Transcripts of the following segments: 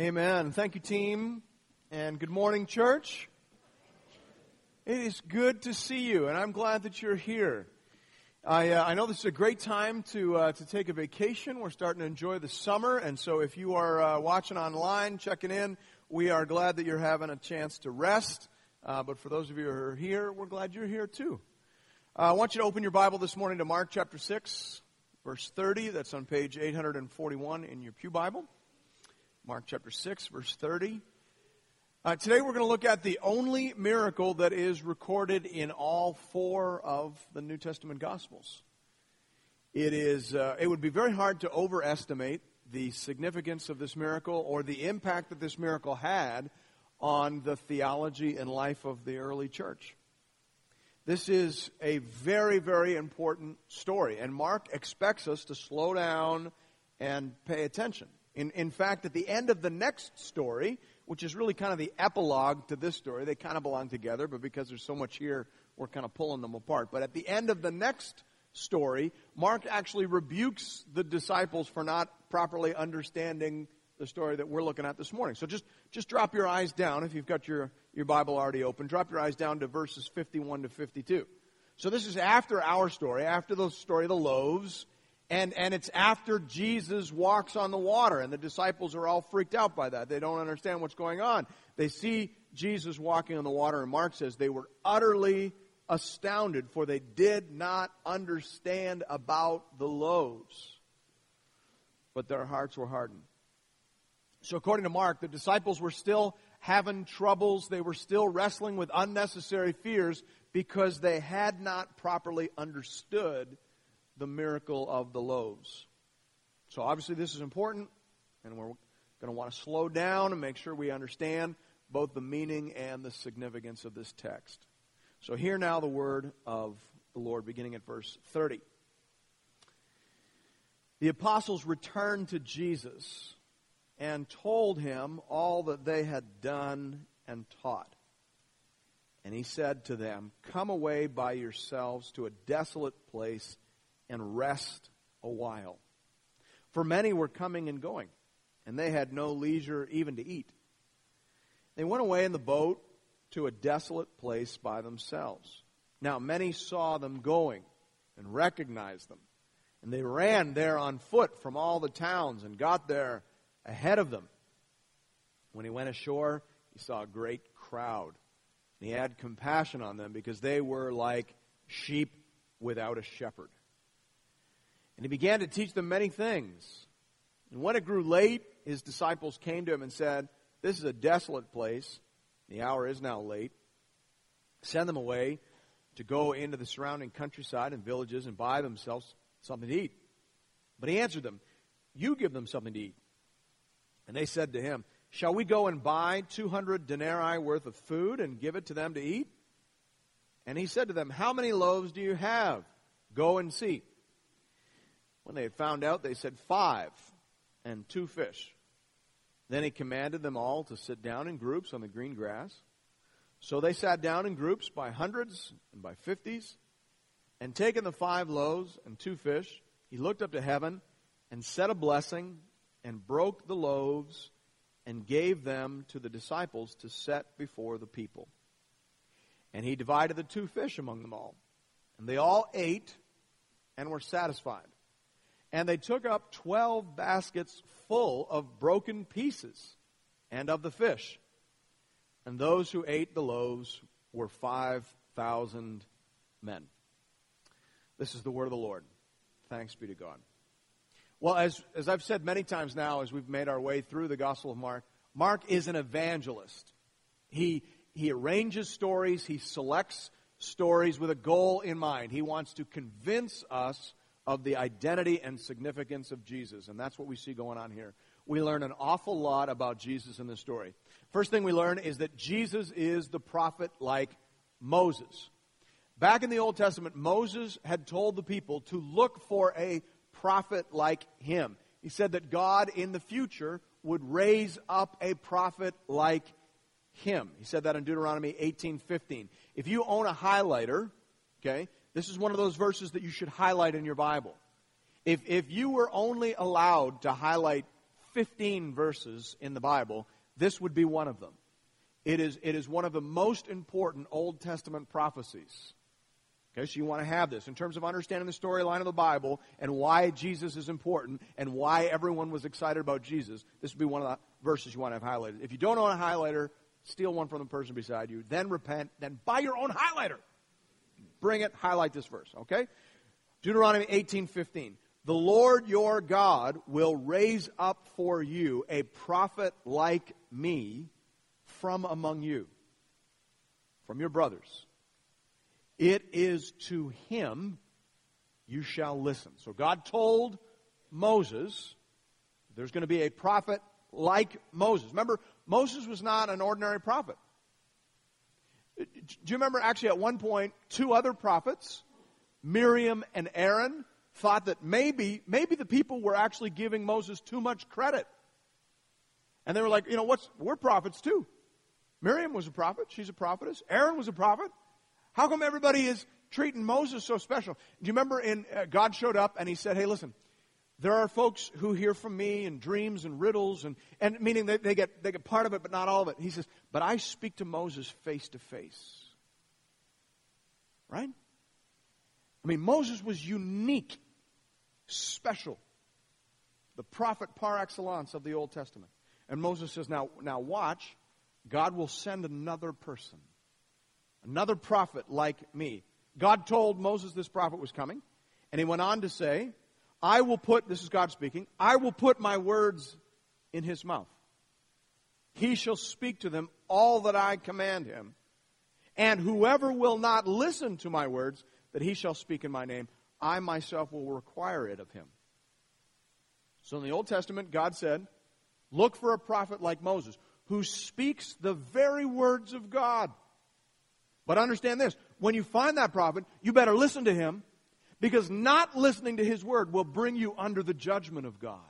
Amen. Thank you, team, and good morning, church. It is good to see you, and I'm glad that you're here. I know this is a great time to take a vacation. We're starting to enjoy the summer, and so if you are watching online, checking in, we are glad that you're having a chance to rest. But for those of you who are here, we're glad you're here too. I want you to open your Bible this morning to Mark chapter 6, verse 30. That's on page 841 in your Pew Bible. Mark chapter 6, verse 30. Today we're going to look at the only miracle that is recorded in all four of the New Testament Gospels. It would be very hard to overestimate the significance of this miracle or the impact that this miracle had on the theology and life of the early church. This is a very, very important story, and Mark expects us to slow down and pay attention. In fact, at the end of the next story, which is really kind of the epilogue to this story, they kind of belong together, but because there's so much here, we're kind of pulling them apart. But at the end of the next story, Mark actually rebukes the disciples for not properly understanding the story that we're looking at this morning. So just drop your eyes down, if you've got your Bible already open, drop your eyes down to verses 51 to 52. So this is after our story, after the story of the loaves, and it's after Jesus walks on the water, and the disciples are all freaked out by that. They don't understand what's going on. They see Jesus walking on the water, and Mark says they were utterly astounded, for they did not understand about the loaves, but their hearts were hardened. So according to Mark, the disciples were still having troubles. They were still wrestling with unnecessary fears because they had not properly understood the miracle of the loaves. So obviously this is important, and we're going to want to slow down and make sure we understand both the meaning and the significance of this text. So hear now the word of the Lord, beginning at verse 30. The apostles returned to Jesus and told him all that they had done and taught. And he said to them, "Come away by yourselves to a desolate place and rest a while." For many were coming and going, and they had no leisure even to eat. They went away in the boat to a desolate place by themselves. Now many saw them going and recognized them, and they ran there on foot from all the towns and got there ahead of them. When he went ashore, he saw a great crowd, and he had compassion on them because they were like sheep without a shepherd. And he began to teach them many things. And when it grew late, his disciples came to him and said, "This is a desolate place. The hour is now late. Send them away to go into the surrounding countryside and villages and buy themselves something to eat." But he answered them, "You give them something to eat." And they said to him, "Shall we go and buy 200 denarii worth of food and give it to them to eat?" And he said to them, "How many loaves do you have? Go and see." When they had found out, they said, 5 and 2 fish. Then he commanded them all to sit down in groups on the green grass. So they sat down in groups by hundreds and by 50s. And taking the 5 loaves and 2 fish, he looked up to heaven and said a blessing and broke the loaves and gave them to the disciples to set before the people. And he divided the 2 fish among them all. And they all ate and were satisfied. And they took up 12 baskets full of broken pieces and of the fish. And those who ate the loaves were 5,000 men. This is the word of the Lord. Thanks be to God. Well, as I've said many times now, as we've made our way through the Gospel of Mark, Mark is an evangelist. He arranges stories, he selects stories with a goal in mind. He wants to convince us of the identity and significance of Jesus, and that's what we see going on here. We learn an awful lot about Jesus in this story. First thing we learn is that Jesus is the prophet like Moses. Back in the Old Testament, Moses had told the people to look for a prophet like him. He said that God in the future would raise up a prophet like him. He said that in Deuteronomy 18:15. If you own a highlighter, okay, this is one of those verses that you should highlight in your Bible. If you were only allowed to highlight 15 verses in the Bible, this would be one of them. It is one of the most important Old Testament prophecies. Okay, so you want to have this in terms of understanding the storyline of the Bible and why Jesus is important and why everyone was excited about Jesus. This would be one of the verses you want to have highlighted. If you don't own a highlighter, steal one from the person beside you. Then repent. Then buy your own highlighter. Bring it. Highlight this verse. Okay? Deuteronomy 18:15. The Lord your God will raise up for you a prophet like me from among you, from your brothers. It is to him you shall listen. So God told Moses there's going to be a prophet like Moses. Remember, Moses was not an ordinary prophet. Do you remember actually at one point 2 other prophets, Miriam and Aaron, thought that maybe the people were actually giving Moses too much credit. And they were like, we're prophets too. Miriam was a prophet. She's a prophetess. Aaron was a prophet. How come everybody is treating Moses so special? Do you remember God showed up and he said, hey, listen, there are folks who hear from me in dreams and riddles, and meaning they get part of it, but not all of it. He says, but I speak to Moses face to face. Right? I mean, Moses was unique, special. The prophet par excellence of the Old Testament. And Moses says, now watch, God will send another person. Another prophet like me. God told Moses this prophet was coming. And he went on to say, I will put, this is God speaking, I will put my words in his mouth. He shall speak to them all that I command him. And whoever will not listen to my words that he shall speak in my name, I myself will require it of him. So in the Old Testament, God said, look for a prophet like Moses who speaks the very words of God. But understand this, when you find that prophet, you better listen to him, because not listening to his word will bring you under the judgment of God.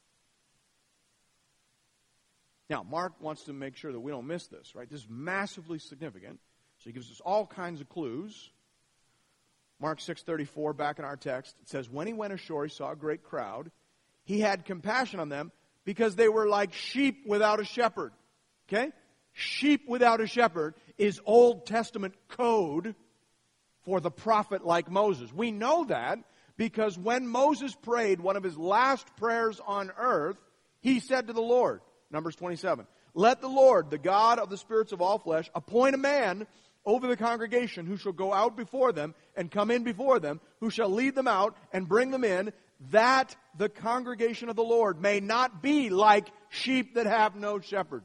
Now, Mark wants to make sure that we don't miss this, right? This is massively significant. So he gives us all kinds of clues. Mark 6:34, back in our text, it says, when he went ashore, he saw a great crowd. He had compassion on them because they were like sheep without a shepherd. Okay? Sheep without a shepherd is Old Testament code for the prophet like Moses. We know that because when Moses prayed one of his last prayers on earth, he said to the Lord, Numbers 27, let the Lord, the God of the spirits of all flesh, appoint a man over the congregation who shall go out before them and come in before them, who shall lead them out and bring them in, that the congregation of the Lord may not be like sheep that have no shepherd.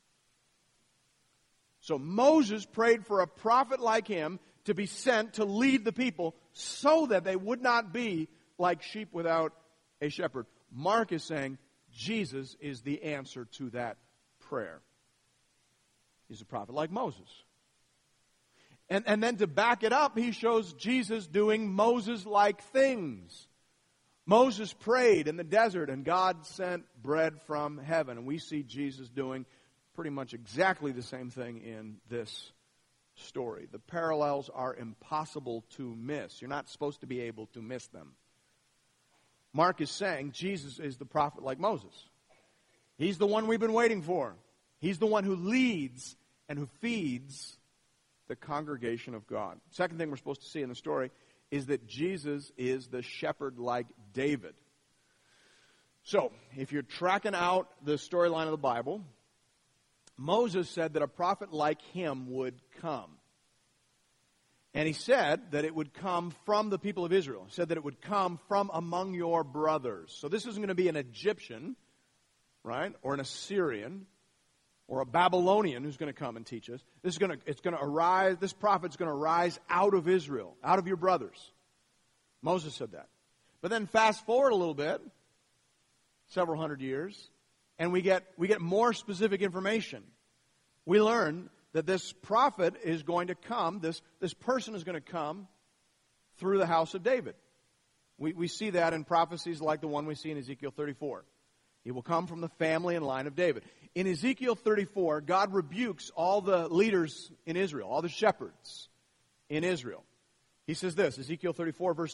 So Moses prayed for a prophet like him to be sent to lead the people so that they would not be like sheep without a shepherd. Mark is saying Jesus is the answer to that prayer. He's a prophet like Moses. And then to back it up, he shows Jesus doing Moses-like things. Moses prayed in the desert and God sent bread from heaven. And we see Jesus doing pretty much exactly the same thing in this story. The parallels are impossible to miss. You're not supposed to be able to miss them. Mark is saying Jesus is the prophet like Moses. He's the one we've been waiting for. He's the one who leads and who feeds the congregation of God. Second thing we're supposed to see in the story is that Jesus is the shepherd like David. So, if you're tracking out the storyline of the Bible, Moses said that a prophet like him would come. And he said that it would come from the people of Israel. He said that it would come from among your brothers. So this isn't going to be an Egyptian, right? Or an Assyrian or a Babylonian who's going to come and teach us. This prophet's going to arise out of Israel, out of your brothers. Moses said that. But then fast forward a little bit, several hundred years, and we get more specific information. We learn that this prophet is going to come, this person is going to come through the house of David. We see that in prophecies like the one we see in Ezekiel 34. He will come from the family and line of David. In Ezekiel 34, God rebukes all the leaders in Israel, all the shepherds in Israel. He says this, Ezekiel 34, verse 2,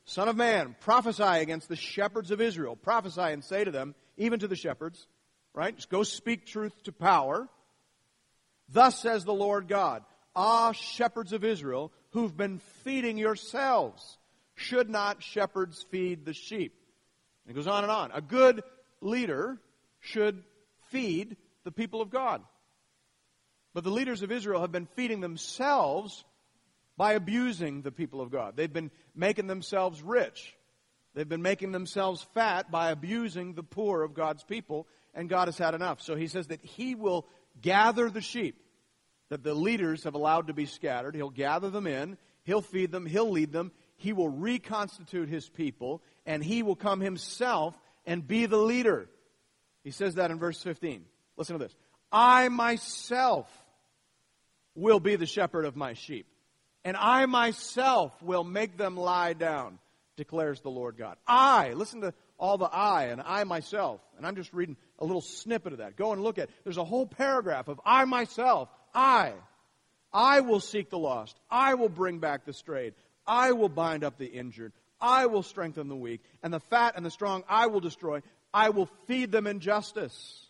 Son of man, prophesy against the shepherds of Israel. Prophesy and say to them, even to the shepherds, right? Just go speak truth to power. Thus says the Lord God, ah, shepherds of Israel, who've been feeding yourselves. Should not shepherds feed the sheep? And it goes on and on. A good leader should feed the people of God. But the leaders of Israel have been feeding themselves by abusing the people of God. They've been making themselves rich. They've been making themselves fat by abusing the poor of God's people, and God has had enough. So he says that he will gather the sheep that the leaders have allowed to be scattered. He'll gather them in. He'll feed them. He'll lead them. He will reconstitute his people, and he will come himself and be the leader. He says that in verse 15. Listen to this. I myself will be the shepherd of my sheep, and I myself will make them lie down, declares the Lord God. Listen to all the I and I myself. And I'm just reading a little snippet of that. Go and look at it. There's a whole paragraph of I myself. I will seek the lost. I will bring back the strayed. I will bind up the injured. I will strengthen the weak. And the fat and the strong I will destroy. I will feed them in justice.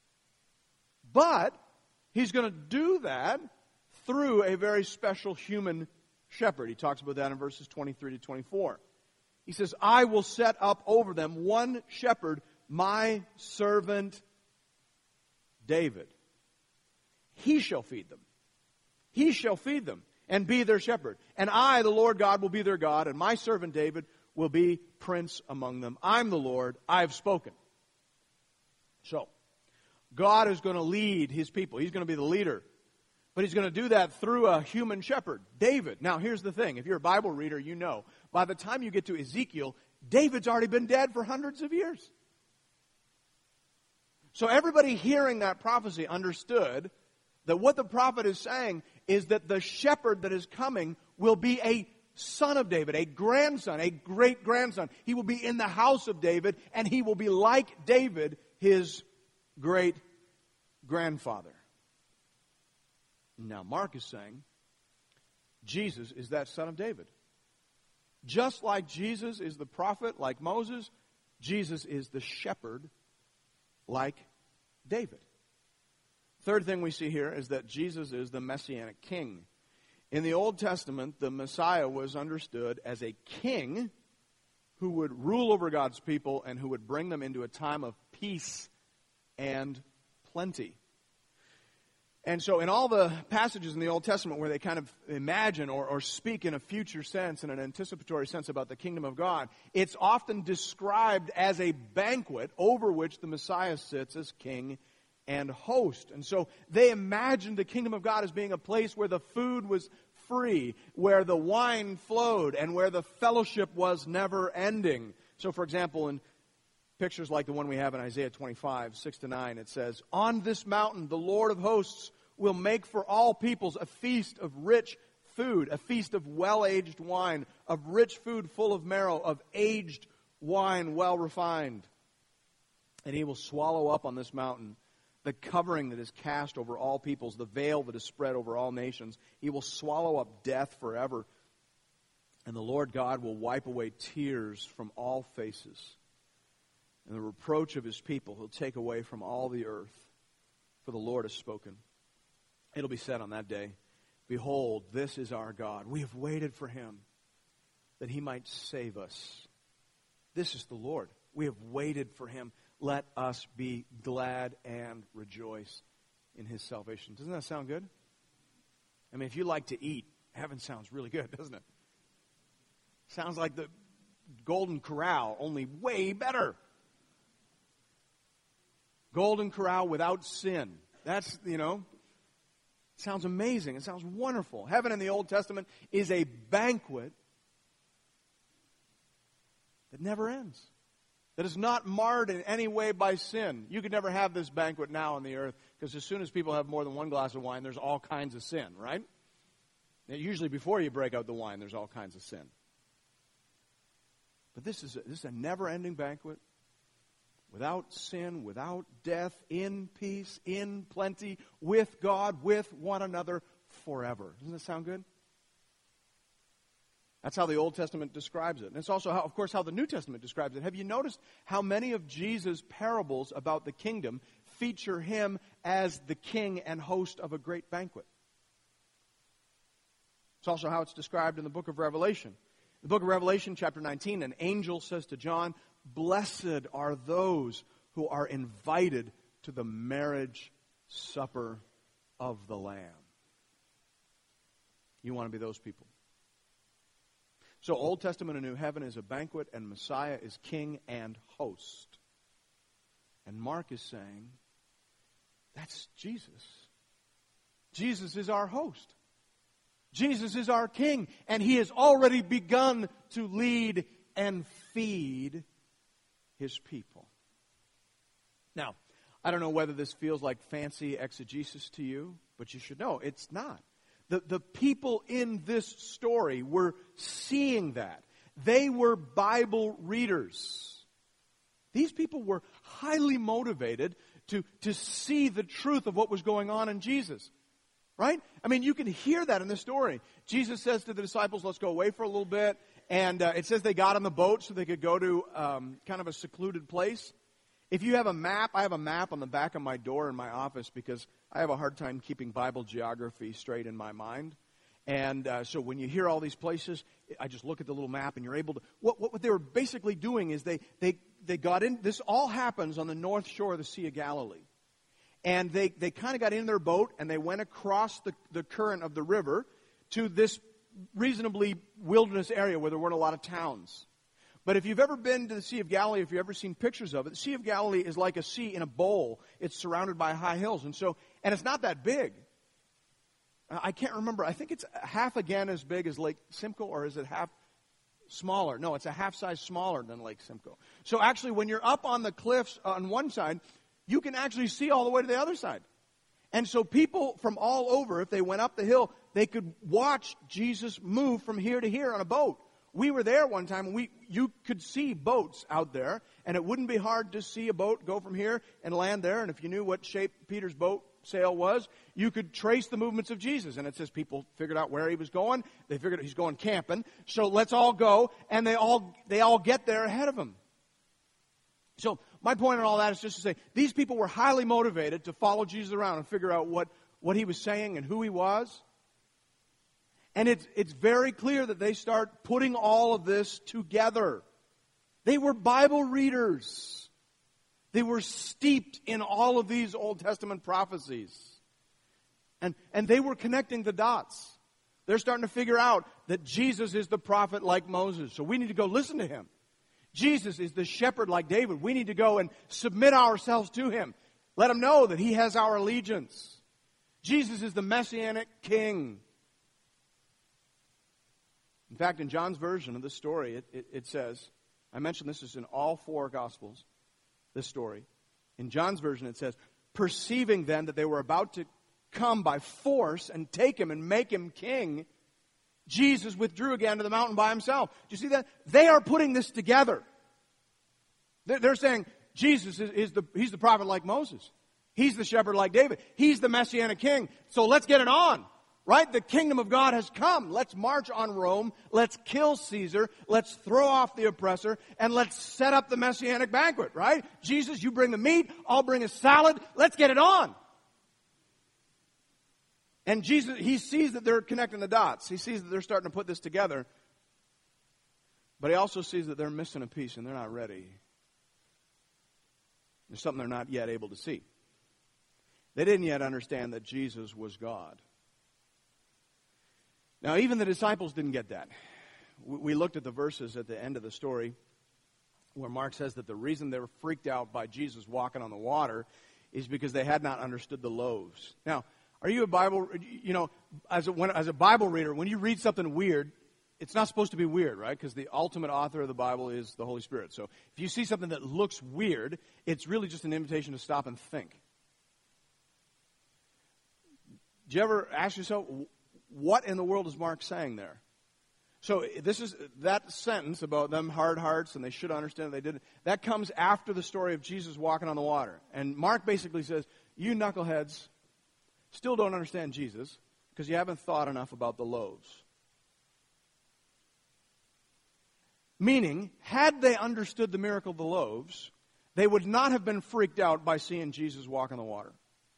But he's going to do that through a very special human shepherd. He talks about that in verses 23 to 24. He says, I will set up over them one shepherd, my servant David. He shall feed them. He shall feed them and be their shepherd. And I, the Lord God, will be their God, and my servant David will be prince among them. I'm the Lord. I have spoken. So, God is going to lead his people. He's going to be the leader. But he's going to do that through a human shepherd, David. Now, here's the thing. If you're a Bible reader, you know. By the time you get to Ezekiel, David's already been dead for hundreds of years. So everybody hearing that prophecy understood that what the prophet is saying is that the shepherd that is coming will be a son of David, a grandson, a great-grandson. He will be in the house of David, and he will be like David, his great-grandfather. Now, Mark is saying Jesus is that son of David. Just like Jesus is the prophet, like Moses, Jesus is the shepherd, like David. Third thing we see here is that Jesus is the Messianic king. In the Old Testament, the Messiah was understood as a king who would rule over God's people and who would bring them into a time of peace and plenty. And so in all the passages in the Old Testament where they kind of imagine or speak in a future sense, in an anticipatory sense about the kingdom of God, it's often described as a banquet over which the Messiah sits as king and host. And so they imagined the kingdom of God as being a place where the food was free, where the wine flowed, and where the fellowship was never ending. So for example, in pictures like the one we have in Isaiah 25, 6-9, it says, on this mountain the Lord of hosts will make for all peoples a feast of rich food, a feast of well-aged wine, of rich food full of marrow, of aged wine well refined. And he will swallow up on this mountain the covering that is cast over all peoples, the veil that is spread over all nations. He will swallow up death forever. And the Lord God will wipe away tears from all faces. And the reproach of his people he'll take away from all the earth. For the Lord has spoken. It'll be said on that day, behold, this is our God. We have waited for him that he might save us. This is the Lord. We have waited for him. Let us be glad and rejoice in his salvation. Doesn't that sound good? I mean, if you like to eat, heaven sounds really good, doesn't it? Sounds like the Golden Corral, only way better. Golden Corral without sin. That's, sounds amazing. It sounds wonderful. Heaven in the Old Testament is a banquet that never ends. That is not marred in any way by sin. You could never have this banquet now on the earth, because as soon as people have more than one glass of wine, there's all kinds of sin, right? Now, usually before you break out the wine, there's all kinds of sin. But this is a never-ending banquet. Without sin, without death, in peace, in plenty, with God, with one another, forever. Doesn't that sound good? That's how the Old Testament describes it. And it's also, how, of course, how the New Testament describes it. Have you noticed how many of Jesus' parables about the kingdom feature him as the king and host of a great banquet? It's also how it's described in the book of Revelation. The book of Revelation, chapter 19, an angel says to John, "Blessed are those who are invited to the marriage supper of the Lamb." You want to be those people. So Old Testament and New Heaven is a banquet, and Messiah is king and host. And Mark is saying, that's Jesus. Jesus is our host. Jesus is our king, and he has already begun to lead and feed his people. Now, I don't know whether this feels like fancy exegesis to you, but you should know it's not. The people in this story were seeing that. They were Bible readers. These people were highly motivated to see the truth of what was going on in Jesus. Right? I mean, you can hear that in the story. Jesus says to the disciples, let's go away for a little bit. And it says they got on the boat so they could go to kind of a secluded place. If you have a map, I have a map on the back of my door in my office because I have a hard time keeping Bible geography straight in my mind. And so when you hear all these places, I just look at the little map and you're able to... What they were basically doing is they got in... This all happens on the north shore of the Sea of Galilee. And they kind of got in their boat and they went across the current of the river to this reasonably wilderness area where there weren't a lot of towns. But if you've ever been to the Sea of Galilee, if you've ever seen pictures of it, the Sea of Galilee is like a sea in a bowl. It's surrounded by high hills. And it's not that big. I can't remember. I think it's half again as big as Lake Simcoe, or is it half smaller? No, it's a half size smaller than Lake Simcoe. So actually, when you're up on the cliffs on one side, you can actually see all the way to the other side. And so people from all over, if they went up the hill, they could watch Jesus move from here to here on a boat. We were there one time, and you could see boats out there, and it wouldn't be hard to see a boat go from here and land there. And if you knew what shape Peter's boat sail was, you could trace the movements of Jesus. And it says people figured out where he was going. They figured he's going camping. So let's all go, and they all get there ahead of him. So my point in all that is just to say, these people were highly motivated to follow Jesus around and figure out what he was saying and who he was. And it's very clear that they start putting all of this together. They were Bible readers. They were steeped in all of these Old Testament prophecies. And they were connecting the dots. They're starting to figure out that Jesus is the prophet like Moses. So we need to go listen to him. Jesus is the shepherd like David. We need to go and submit ourselves to him. Let him know that he has our allegiance. Jesus is the Messianic king. In fact, in John's version of this story, it says, I mentioned this is in all four Gospels, this story. In John's version, it says, perceiving then that they were about to come by force and take him and make him king, Jesus withdrew again to the mountain by himself. Do you see that? They are putting this together. They're saying Jesus he's the prophet like Moses. He's the shepherd like David. He's the Messianic king. So let's get it on. Right? The kingdom of God has come. Let's march on Rome. Let's kill Caesar. Let's throw off the oppressor. And let's set up the Messianic banquet. Right? Jesus, you bring the meat. I'll bring a salad. Let's get it on. And Jesus, he sees that they're connecting the dots. He sees that they're starting to put this together. But he also sees that they're missing a piece and they're not ready. There's something they're not yet able to see. They didn't yet understand that Jesus was God. Now, even the disciples didn't get that. We looked at the verses at the end of the story where Mark says that the reason they were freaked out by Jesus walking on the water is because they had not understood the loaves. Now, are you a Bible, as a Bible reader, when you read something weird, it's not supposed to be weird, right? Because the ultimate author of the Bible is the Holy Spirit. So if you see something that looks weird, it's really just an invitation to stop and think. Do you ever ask yourself, what in the world is Mark saying there? So this is that sentence about them hard hearts and they should understand they didn't. That comes after the story of Jesus walking on the water. And Mark basically says, you knuckleheads still don't understand Jesus because you haven't thought enough about the loaves. Meaning, had they understood the miracle of the loaves, they would not have been freaked out by seeing Jesus walk on the water.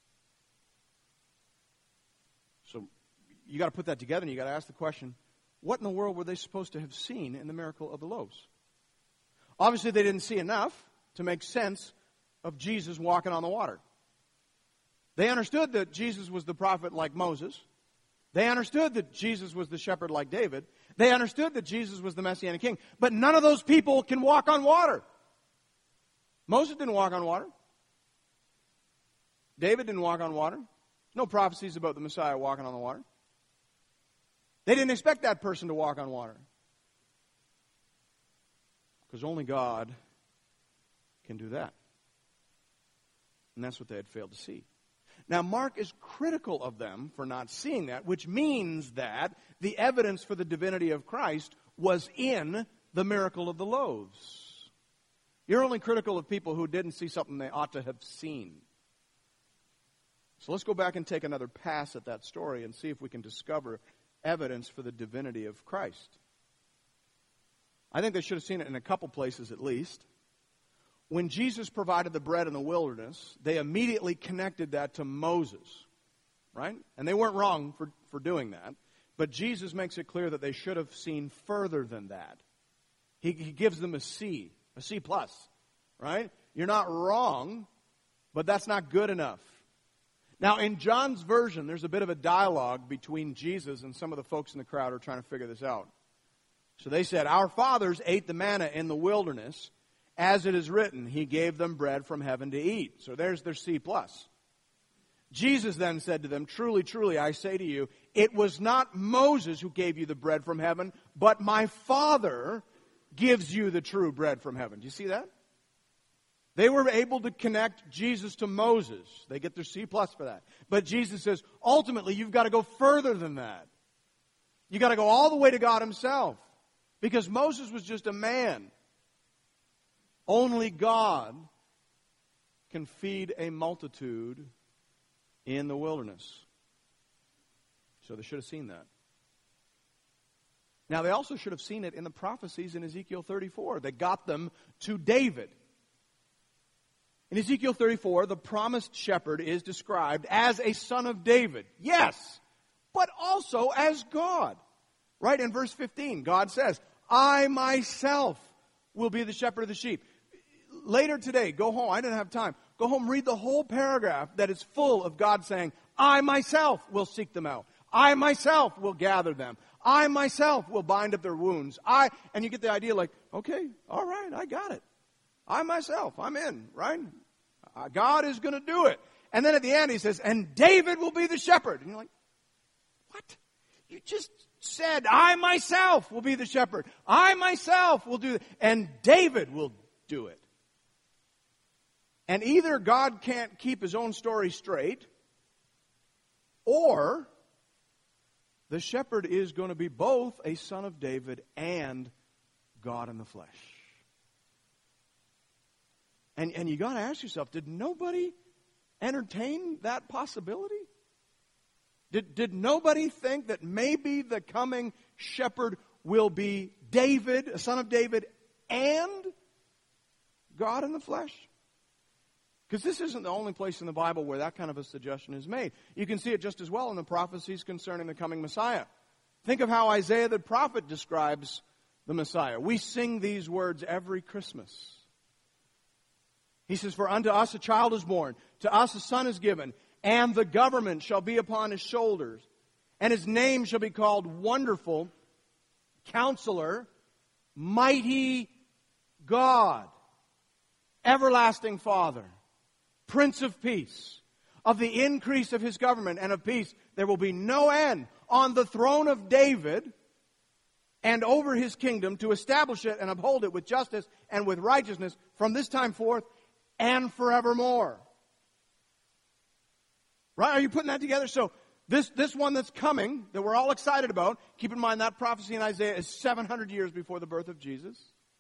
So you got to put that together and you got to ask the question, what in the world were they supposed to have seen in the miracle of the loaves? Obviously, they didn't see enough to make sense of Jesus walking on the water. They understood that Jesus was the prophet like Moses. They understood that Jesus was the shepherd like David. They understood that Jesus was the Messianic king. But none of those people can walk on water. Moses didn't walk on water. David didn't walk on water. No prophecies about the Messiah walking on the water. They didn't expect that person to walk on water. Because only God can do that. And that's what they had failed to see. Now, Mark is critical of them for not seeing that, which means that the evidence for the divinity of Christ was in the miracle of the loaves. You're only critical of people who didn't see something they ought to have seen. So let's go back and take another pass at that story and see if we can discover evidence for the divinity of Christ. I think they should have seen it in a couple places at least. When Jesus provided the bread in the wilderness, they immediately connected that to Moses, right? And they weren't wrong for doing that. But Jesus makes it clear that they should have seen further than that. He gives them a C plus, right? You're not wrong, but that's not good enough. Now, in John's version, there's a bit of a dialogue between Jesus and some of the folks in the crowd who are trying to figure this out. So they said, "Our fathers ate the manna in the wilderness. As it is written, he gave them bread from heaven to eat." So there's their C+. Jesus then said to them, "Truly, truly, I say to you, it was not Moses who gave you the bread from heaven, but my Father gives you the true bread from heaven." Do you see that? They were able to connect Jesus to Moses. They get their C+ for that. But Jesus says, ultimately, you've got to go further than that. You've got to go all the way to God himself. Because Moses was just a man. Only God can feed a multitude in the wilderness. So they should have seen that. Now, they also should have seen it in the prophecies in Ezekiel 34 that got them to David. In Ezekiel 34, the promised shepherd is described as a son of David. Yes, but also as God. Right in verse 15, God says, "I myself will be the shepherd of the sheep." Later today, go home. I didn't have time. Go home, read the whole paragraph that is full of God saying, "I myself will seek them out. I myself will gather them. I myself will bind up their wounds." And you get the idea like, okay, all right, I got it. I myself, I'm in, right? God is going to do it. And then at the end he says, "And David will be the shepherd." And you're like, what? You just said, "I myself will be the shepherd. I myself will do it. And David will do it." And either God can't keep his own story straight, or the shepherd is going to be both a son of David and God in the flesh. And you got to ask yourself, did nobody entertain that possibility? Did nobody think that maybe the coming shepherd will be David, a son of David, and God in the flesh? Because this isn't the only place in the Bible where that kind of a suggestion is made. You can see it just as well in the prophecies concerning the coming Messiah. Think of how Isaiah the prophet describes the Messiah. We sing these words every Christmas. He says, "For unto us a child is born, to us a son is given, and the government shall be upon his shoulders. And his name shall be called Wonderful, Counselor, Mighty God, Everlasting Father, Prince of Peace. Of the increase of his government and of peace there will be no end on the throne of David and over his kingdom, to establish it and uphold it with justice and with righteousness from this time forth and forevermore." Right? Are you putting that together? So this one that's coming, that we're all excited about, keep in mind that prophecy in Isaiah is 700 years before the birth of Jesus.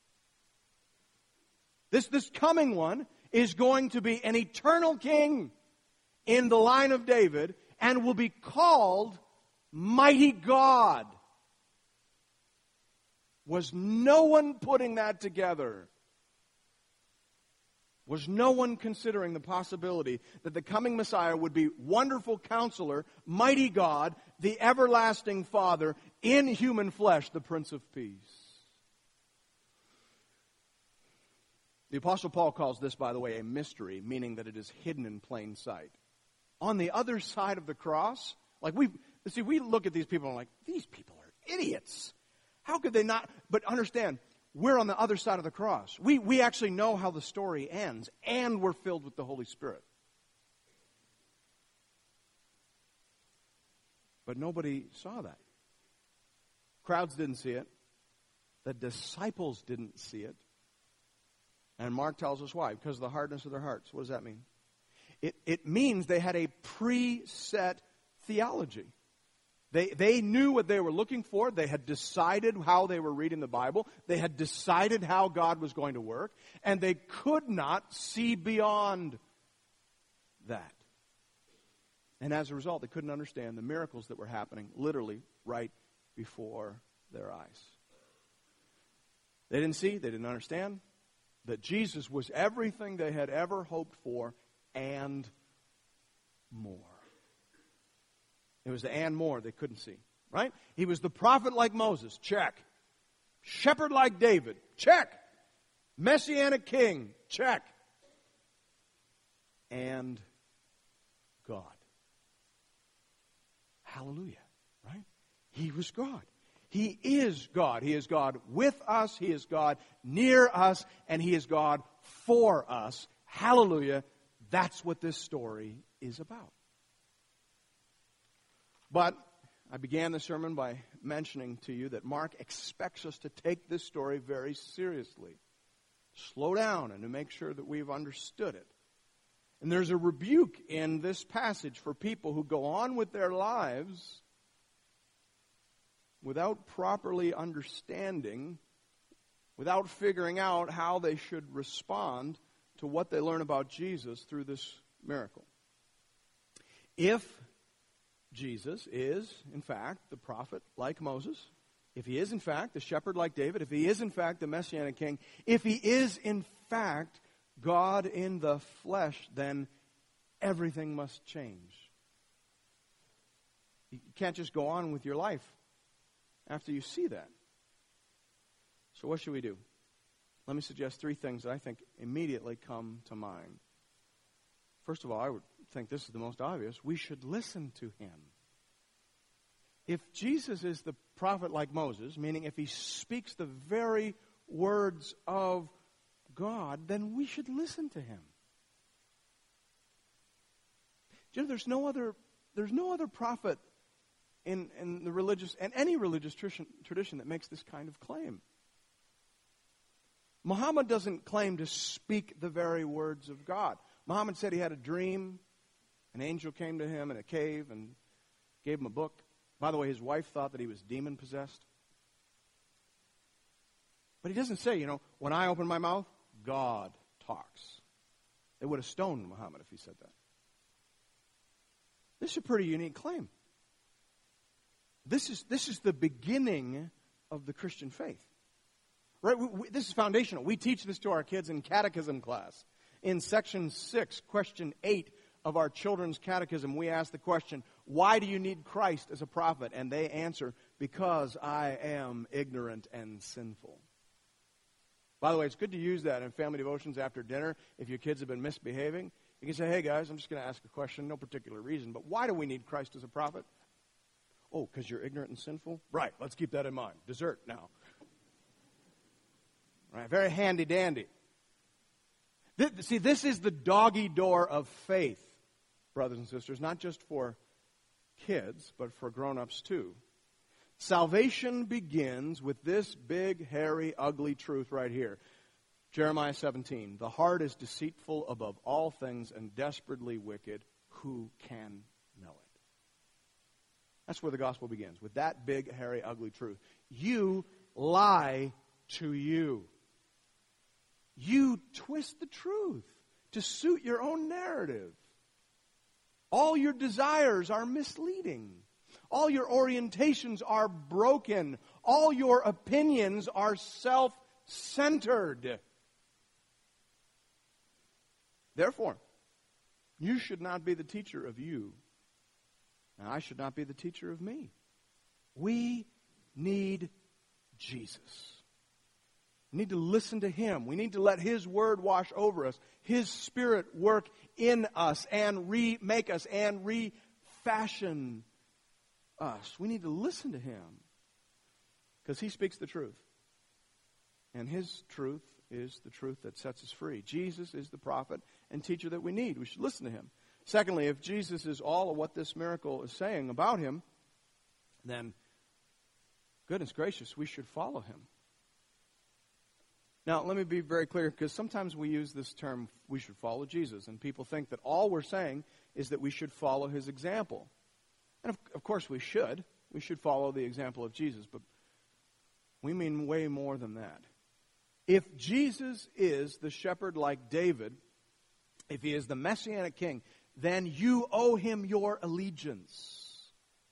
This coming one is going to be an eternal king in the line of David and will be called Mighty God. Was no one putting that together? Was no one considering the possibility that the coming Messiah would be Wonderful Counselor, Mighty God, the Everlasting Father, in human flesh, the Prince of Peace? The Apostle Paul calls this, by the way, a mystery, meaning that it is hidden in plain sight. On the other side of the cross, we look at these people and we're like, these people are idiots. How could they not? But understand, we're on the other side of the cross. We actually know how the story ends, and we're filled with the Holy Spirit. But nobody saw that. Crowds didn't see it. The disciples didn't see it. And Mark tells us why. Because of the hardness of their hearts. What does that mean? It means they had a preset theology. They knew what they were looking for. They had decided how they were reading the Bible. They had decided how God was going to work. And they could not see beyond that. And as a result, they couldn't understand the miracles that were happening literally right before their eyes. They didn't see, they didn't understand that Jesus was everything they had ever hoped for and more. It was the and more they couldn't see, right? He was the prophet like Moses, check. Shepherd like David, check. Messianic king, check. And God. Hallelujah, right? He was God. He is God. He is God with us. He is God near us. And He is God for us. Hallelujah. That's what this story is about. But I began the sermon by mentioning to you that Mark expects us to take this story very seriously. Slow down and to make sure that we've understood it. And there's a rebuke in this passage for people who go on with their lives without properly understanding, without figuring out how they should respond to what they learn about Jesus through this miracle. If Jesus is, in fact, the prophet like Moses, if He is, in fact, the shepherd like David, if He is, in fact, the Messianic king, if He is, in fact, God in the flesh, then everything must change. You can't just go on with your life after you see that. So what should we do? Let me suggest three things that I think immediately come to mind. First of all, I would think this is the most obvious. We should listen to Him. If Jesus is the prophet like Moses, meaning if He speaks the very words of God, then we should listen to Him. Do you know, there's no other prophet in the religious and any religious tradition that makes this kind of claim. Muhammad doesn't claim to speak the very words of God. Muhammad said he had a dream. An angel came to him in a cave and gave him a book. By the way, his wife thought that he was demon-possessed. But he doesn't say, when I open my mouth, God talks. They would have stoned Muhammad if he said that. This is a pretty unique claim. This is the beginning of the Christian faith. Right? This is foundational. We teach this to our kids in catechism class. In section 6, question 8 of our children's catechism, we ask the question, why do you need Christ as a prophet? And they answer, because I am ignorant and sinful. By the way, it's good to use that in family devotions after dinner if your kids have been misbehaving. You can say, hey guys, I'm just going to ask a question, no particular reason, but why do we need Christ as a prophet? Oh, because you're ignorant and sinful? Right, let's keep that in mind. Dessert now. Right, very handy-dandy. See, this is the doggy door of faith, brothers and sisters, not just for kids, but for grown-ups too. Salvation begins with this big, hairy, ugly truth right here. Jeremiah 17, the heart is deceitful above all things and desperately wicked. Who can know it? That's where the gospel begins, with that big, hairy, ugly truth. You lie to you. You twist the truth to suit your own narrative. All your desires are misleading. All your orientations are broken. All your opinions are self-centered. Therefore, you should not be the teacher of you, and I should not be the teacher of me. We need Jesus. We need to listen to Him. We need to let His Word wash over us, His Spirit work in us and remake us and refashion us. We need to listen to Him because He speaks the truth. And His truth is the truth that sets us free. Jesus is the prophet and teacher that we need. We should listen to Him. Secondly, if Jesus is all of what this miracle is saying about Him, then, goodness gracious, we should follow Him. Now, let me be very clear, because sometimes we use this term, we should follow Jesus, and people think that all we're saying is that we should follow His example. And of course we should. We should follow the example of Jesus, but we mean way more than that. If Jesus is the shepherd like David, if He is the Messianic King, then you owe Him your allegiance.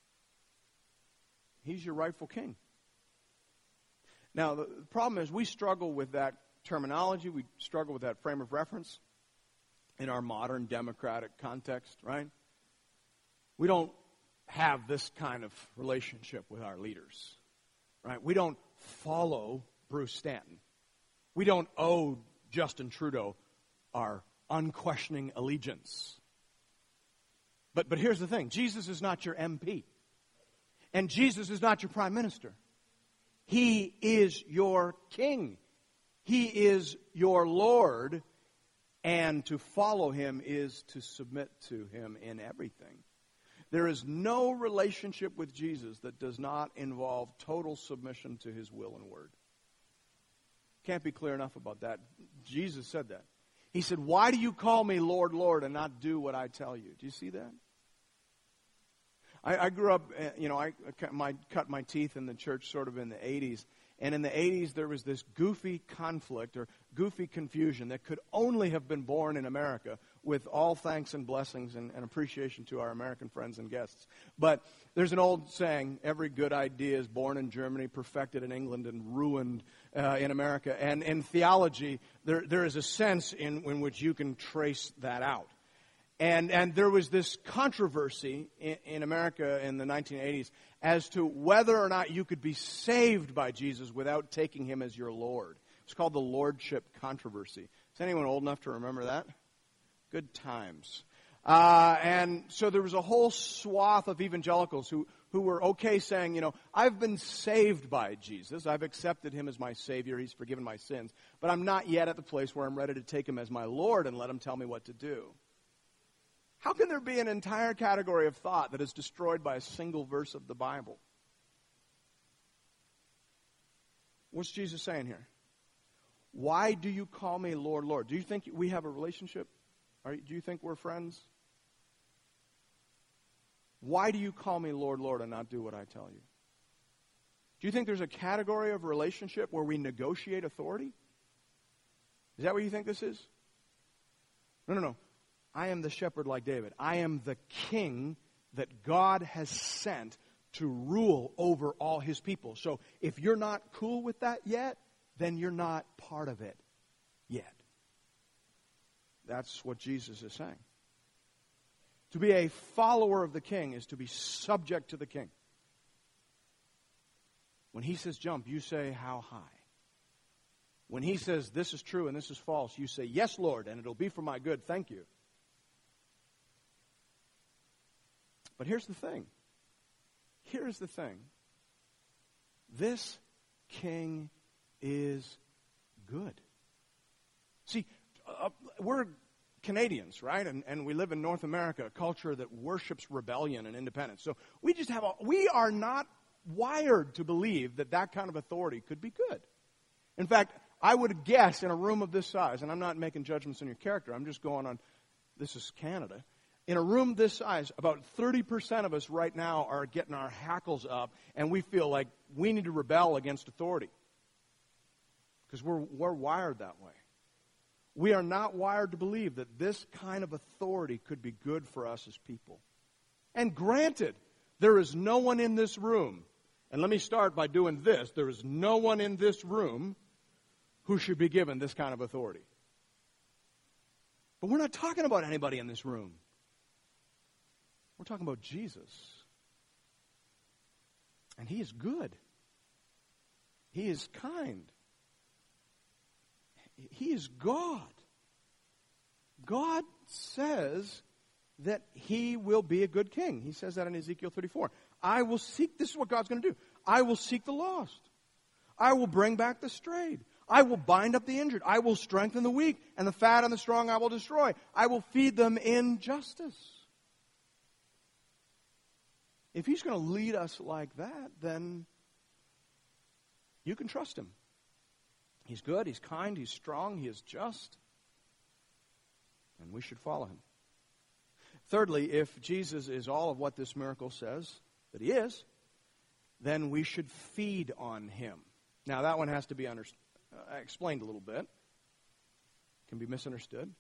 He's your rightful king. Now, the problem is we struggle with that terminology. We struggle with that frame of reference in our modern democratic context, right? We don't have this kind of relationship with our leaders, right? We don't follow Bruce Stanton. We don't owe Justin Trudeau our unquestioning allegiance. But here's the thing. Jesus is not your MP. And Jesus is not your prime minister. He is your king. He is your Lord. And to follow Him is to submit to Him in everything. There is no relationship with Jesus that does not involve total submission to His will and word. Can't be clear enough about that. Jesus said that. He said, "Why do you call me Lord, Lord, and not do what I tell you?" Do you see that? I grew up, I cut my teeth in the church sort of in the 80s. And in the 80s, there was this goofy conflict or goofy confusion that could only have been born in America, with all thanks and blessings and appreciation to our American friends and guests. But there's an old saying, every good idea is born in Germany, perfected in England, and ruined in America. And in theology, there is a sense in which you can trace that out. And there was this controversy in America in the 1980s as to whether or not you could be saved by Jesus without taking Him as your Lord. It's called the Lordship controversy. Is anyone old enough to remember that? Good times. And so there was a whole swath of evangelicals who were okay saying, I've been saved by Jesus. I've accepted Him as my Savior. He's forgiven my sins. But I'm not yet at the place where I'm ready to take Him as my Lord and let Him tell me what to do. How can there be an entire category of thought that is destroyed by a single verse of the Bible? What's Jesus saying here? Why do you call me Lord, Lord? Do you think we have a relationship? Do you think we're friends? Why do you call me Lord, Lord, and not do what I tell you? Do you think there's a category of relationship where we negotiate authority? Is that what you think this is? No. I am the shepherd like David. I am the king that God has sent to rule over all His people. So if you're not cool with that yet, then you're not part of it yet. That's what Jesus is saying. To be a follower of the king is to be subject to the king. When He says jump, you say how high. When He says this is true and this is false, you say yes, Lord, and it'll be for my good. Thank you. But here's the thing. Here's the thing. This king is good. See, we're Canadians, right? And we live in North America, a culture that worships rebellion and independence. So we are not wired to believe that kind of authority could be good. In fact, I would guess in a room of this size, and I'm not making judgments on your character, I'm just going on, this is Canada. In a room this size, about 30% of us right now are getting our hackles up, and we feel like we need to rebel against authority. Because we're wired that way. We are not wired to believe that this kind of authority could be good for us as people. And granted, there is no one in this room And let me start by doing this. There is no one in this room who should be given this kind of authority. But we're not talking about anybody in this room. We're talking about Jesus. And He is good. He is kind. He is God. God says that He will be a good king. He says that in Ezekiel 34. I will seek, this is what God's going to do. I will seek the lost. I will bring back the strayed. I will bind up the injured. I will strengthen the weak, and the fat and the strong I will destroy. I will feed them in justice. If He's going to lead us like that, then you can trust Him. He's good, He's kind, He's strong, He is just. And we should follow Him. Thirdly, if Jesus is all of what this miracle says that He is, then we should feed on Him. Now, that one has to be explained a little bit. Can be misunderstood.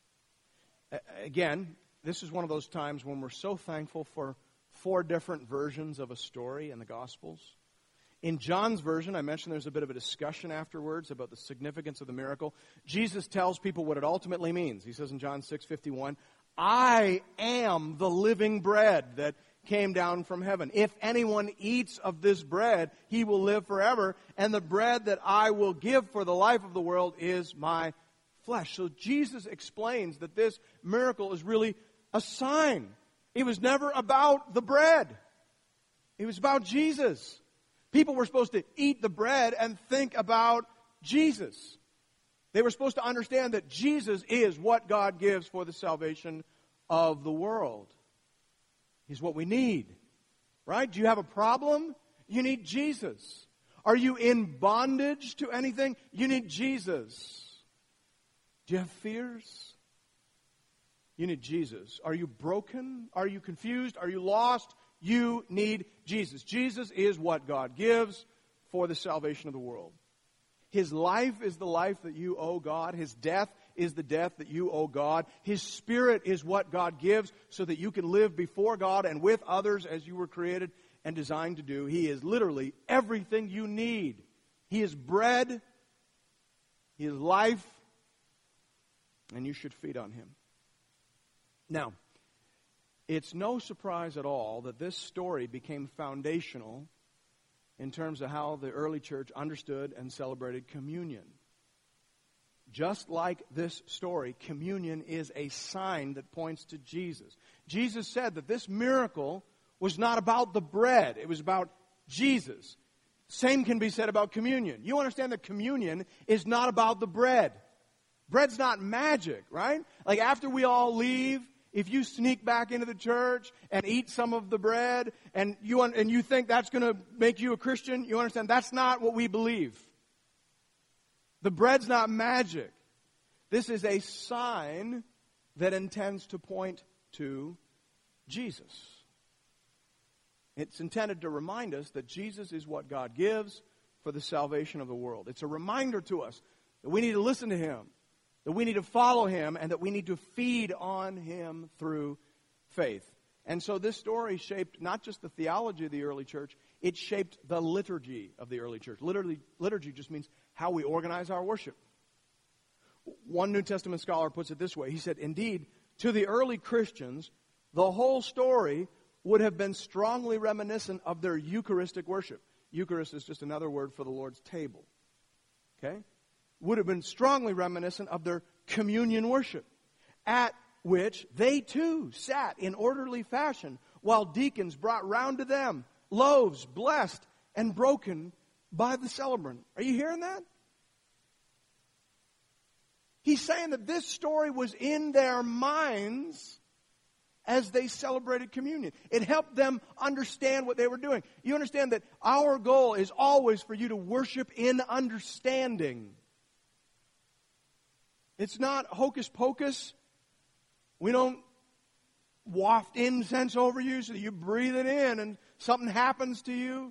Again, this is one of those times when we're so thankful for 4 different versions of a story in the Gospels. In John's version, I mentioned there's a bit of a discussion afterwards about the significance of the miracle. Jesus tells people what it ultimately means. He says in John 6:51, I am the living bread that came down from heaven. If anyone eats of this bread, he will live forever. And the bread that I will give for the life of the world is my flesh. So Jesus explains that this miracle is really a sign. It was never about the bread. It was about Jesus. People were supposed to eat the bread and think about Jesus. They were supposed to understand that Jesus is what God gives for the salvation of the world. He's what we need. Right? Do you have a problem? You need Jesus. Are you in bondage to anything? You need Jesus. Do you have fears? You need Jesus. Are you broken? Are you confused? Are you lost? You need Jesus. Jesus is what God gives for the salvation of the world. His life is the life that you owe God. His death is the death that you owe God. His Spirit is what God gives so that you can live before God and with others as you were created and designed to do. He is literally everything you need. He is bread. He is life. And you should feed on Him. Now, it's no surprise at all that this story became foundational in terms of how the early church understood and celebrated communion. Just like this story, communion is a sign that points to Jesus. Jesus said that this miracle was not about the bread. It was about Jesus. Same can be said about communion. You understand that communion is not about the bread. Bread's not magic, right? Like after we all leave, if you sneak back into the church and eat some of the bread and you think that's going to make you a Christian, you understand that's not what we believe. The bread's not magic. This is a sign that intends to point to Jesus. It's intended to remind us that Jesus is what God gives for the salvation of the world. It's a reminder to us that we need to listen to Him, that we need to follow Him, and that we need to feed on Him through faith. And so this story shaped not just the theology of the early church, it shaped the liturgy of the early church. Literally, liturgy just means how we organize our worship. One New Testament scholar puts it this way. He said, indeed, to the early Christians, the whole story would have been strongly reminiscent of their Eucharistic worship. Eucharist is just another word for the Lord's table. Okay? Would have been strongly reminiscent of their communion worship, at which they too sat in orderly fashion while deacons brought round to them loaves blessed and broken by the celebrant. Are you hearing that? He's saying that this story was in their minds as they celebrated communion. It helped them understand what they were doing. You understand that our goal is always for you to worship in understanding. It's not hocus pocus. We don't waft incense over you so that you breathe it in and something happens to you.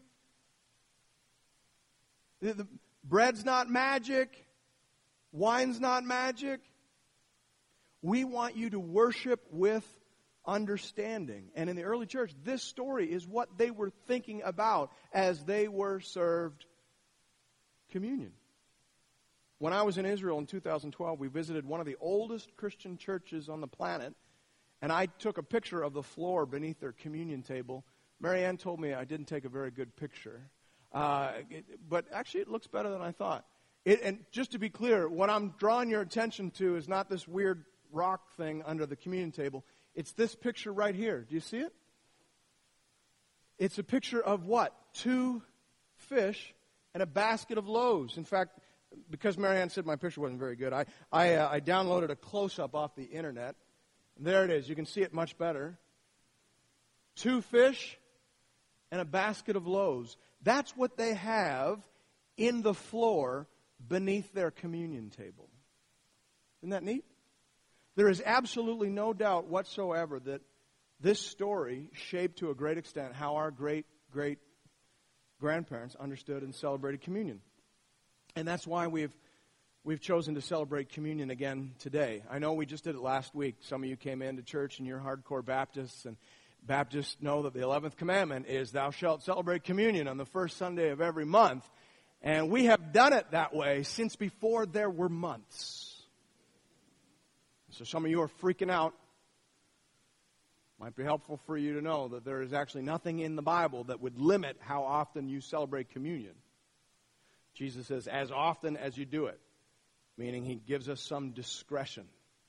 The bread's not magic. Wine's not magic. We want you to worship with understanding. And in the early church, this story is what they were thinking about as they were served communion. When I was in Israel in 2012, we visited one of the oldest Christian churches on the planet, and I took a picture of the floor beneath their communion table. Marianne told me I didn't take a very good picture, but actually it looks better than I thought. And just to be clear, what I'm drawing your attention to is not this weird rock thing under the communion table. It's this picture right here. Do you see it? It's a picture of what? 2 fish and a basket of loaves. In fact, because Marianne said my picture wasn't very good, I downloaded a close-up off the internet. There it is. You can see it much better. 2 fish and a basket of loaves. That's what they have in the floor beneath their communion table. Isn't that neat? There is absolutely no doubt whatsoever that this story shaped to a great extent how our great-great-grandparents understood and celebrated communion. And that's why we've chosen to celebrate communion again today. I know we just did it last week. Some of you came into church and you're hardcore Baptists, and Baptists know that the 11th commandment is thou shalt celebrate communion on the first Sunday of every month. And we have done it that way since before there were months. So some of you are freaking out. Might be helpful for you to know that there is actually nothing in the Bible that would limit how often you celebrate communion. Jesus says, as often as you do it, meaning he gives us some discretion.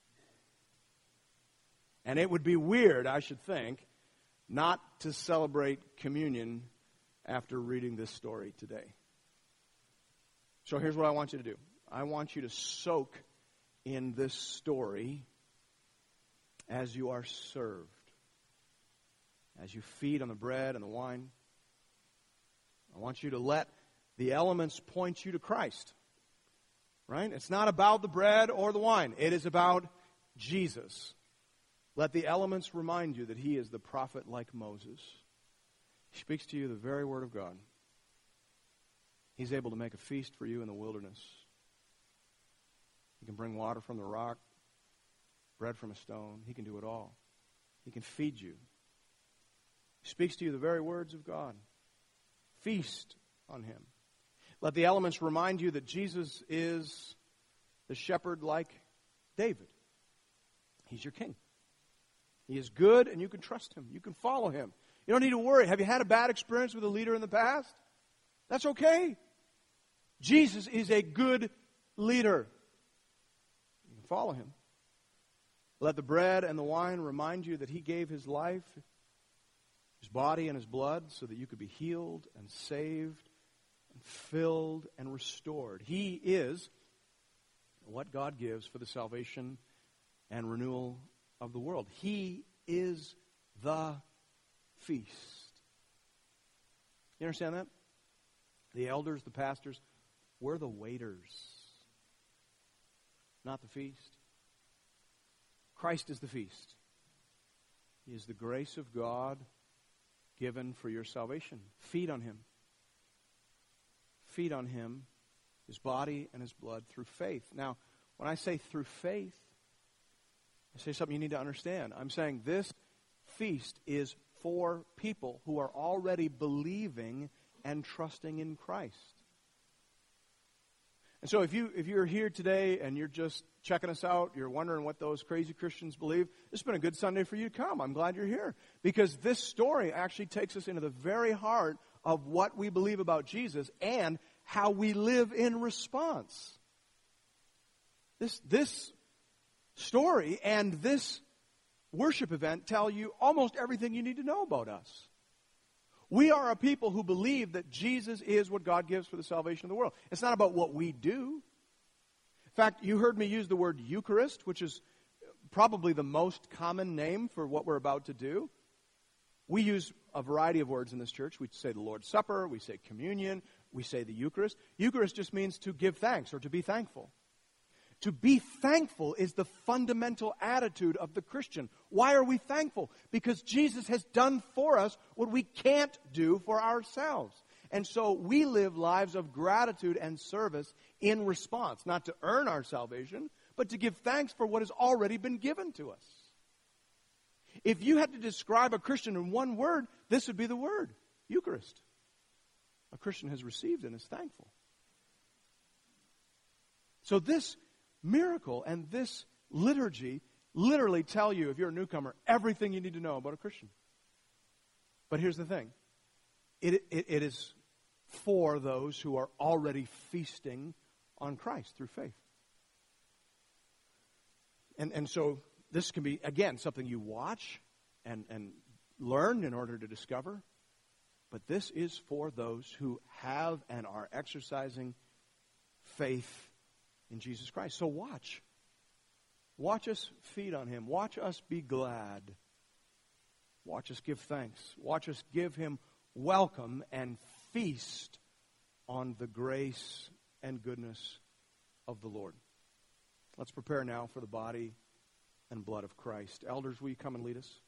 And it would be weird, I should think, not to celebrate communion after reading this story today. So here's what I want you to do. I want you to soak in this story as you are served. As you feed on the bread and the wine. I want you to let the elements point you to Christ. Right? It's not about the bread or the wine. It is about Jesus. Let the elements remind you that he is the prophet like Moses. He speaks to you the very word of God. He's able to make a feast for you in the wilderness. He can bring water from the rock, bread from a stone. He can do it all. He can feed you. He speaks to you the very words of God. Feast on him. Let the elements remind you that Jesus is the shepherd like David. He's your king. He is good and you can trust him. You can follow him. You don't need to worry. Have you had a bad experience with a leader in the past? That's okay. Jesus is a good leader. You can follow him. Let the bread and the wine remind you that he gave his life, his body and his blood, so that you could be healed and saved and filled and restored. He is what God gives for the salvation and renewal of the world. He is the feast. You understand that? The elders, the pastors, we're the waiters, not the feast. Christ is the feast. He is the grace of God given for your salvation. Feed on him. Feed on him, his body and his blood through faith. Now, when I say through faith, I say something you need to understand. I'm saying this feast is for people who are already believing and trusting in Christ. And so if you're here today and you're just checking us out, you're wondering what those crazy Christians believe, it's been a good Sunday for you to come. I'm glad you're here. Because this story actually takes us into the very heart of what we believe about Jesus and how we live in response. This story and this worship event tell you almost everything you need to know about us. We are a people who believe that Jesus is what God gives for the salvation of the world. It's not about what we do. In fact, you heard me use the word Eucharist, which is probably the most common name for what we're about to do. We use a variety of words in this church. We say the Lord's Supper, we say communion, we say the Eucharist. Eucharist just means to give thanks or to be thankful. To be thankful is the fundamental attitude of the Christian. Why are we thankful? Because Jesus has done for us what we can't do for ourselves. And so we live lives of gratitude and service in response, not to earn our salvation, but to give thanks for what has already been given to us. If you had to describe a Christian in one word, this would be the word: Eucharist. A Christian has received and is thankful. So this miracle and this liturgy literally tell you, if you're a newcomer, everything you need to know about a Christian. But here's the thing. It is for those who are already feasting on Christ through faith. And so this can be, again, something you watch and learn in order to discover. But this is for those who have and are exercising faith in Jesus Christ. So watch. Watch us feed on Him. Watch us be glad. Watch us give thanks. Watch us give Him welcome and feast on the grace and goodness of the Lord. Let's prepare now for the body and blood of Christ. Elders, will you come and lead us?